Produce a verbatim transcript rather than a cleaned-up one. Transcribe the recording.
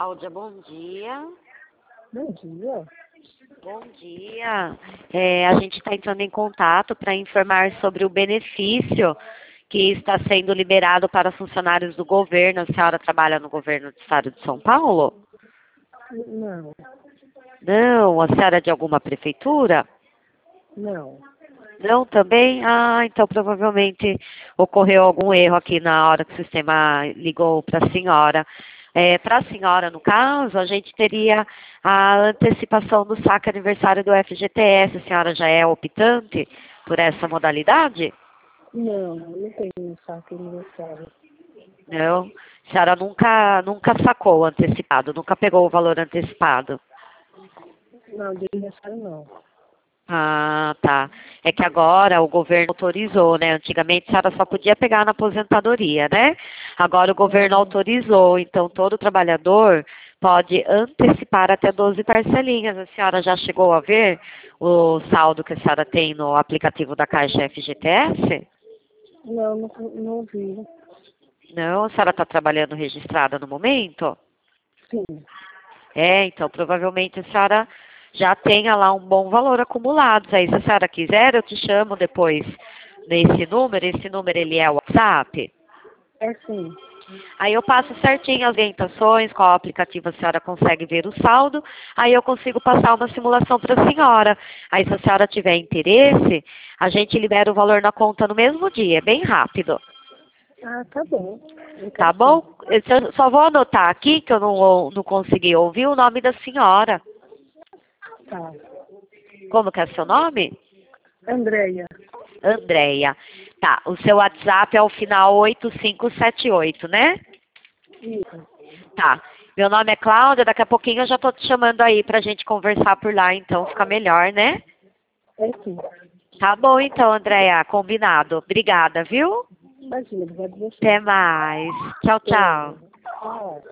Cláudia, bom dia. Bom dia. Bom dia. É, a gente está entrando em contato para informar sobre o benefício que está sendo liberado para funcionários do governo. A senhora trabalha no governo do estado de São Paulo? Não, Não. A senhora é de alguma prefeitura? não. Não também? Ah, então provavelmente ocorreu algum erro aqui na hora que o sistema ligou para a senhora. É, para a senhora, no caso, a gente teria a antecipação do saque aniversário do F G T S. A senhora já é optante por essa modalidade? Não, não tenho saque aniversário. Não. A senhora nunca, nunca sacou antecipado, nunca pegou o valor antecipado. Não, de aniversário não. Ah, tá. É que agora o governo autorizou, né? Antigamente a senhora só podia pegar na aposentadoria, né? Agora o governo autorizou, então todo trabalhador pode antecipar até doze parcelinhas. A senhora já chegou a ver o saldo que a senhora tem no aplicativo da Caixa F G T S? Não, não, não vi. Não, a senhora está trabalhando registrada no momento? Sim. É, então provavelmente a senhora já tenha lá um bom valor acumulado. Aí, se a senhora quiser, eu te chamo depois nesse número. Esse número, ele é o WhatsApp. É sim. Aí eu passo certinho as orientações, qual aplicativo a senhora consegue ver o saldo. Aí eu consigo passar uma simulação para a senhora. Aí, se a senhora tiver interesse, a gente libera o valor na conta no mesmo dia. É bem rápido. Ah, tá bom. Eu Tá quero bom? sim. Eu só vou anotar aqui, que eu não, não consegui ouvir o nome da senhora. Tá. Como que é seu nome? Andréia. Andréia. Tá, o seu WhatsApp é o final oito cinco sete oito, né? Isso. Tá. Meu nome é Cláudia, daqui a pouquinho eu já tô te chamando aí pra gente conversar por lá, então fica melhor, né? É sim. Tá bom então, Andréia, combinado. Obrigada, viu? Imagina, obrigado a você. Até mais. Tchau, Até. tchau. Tchau.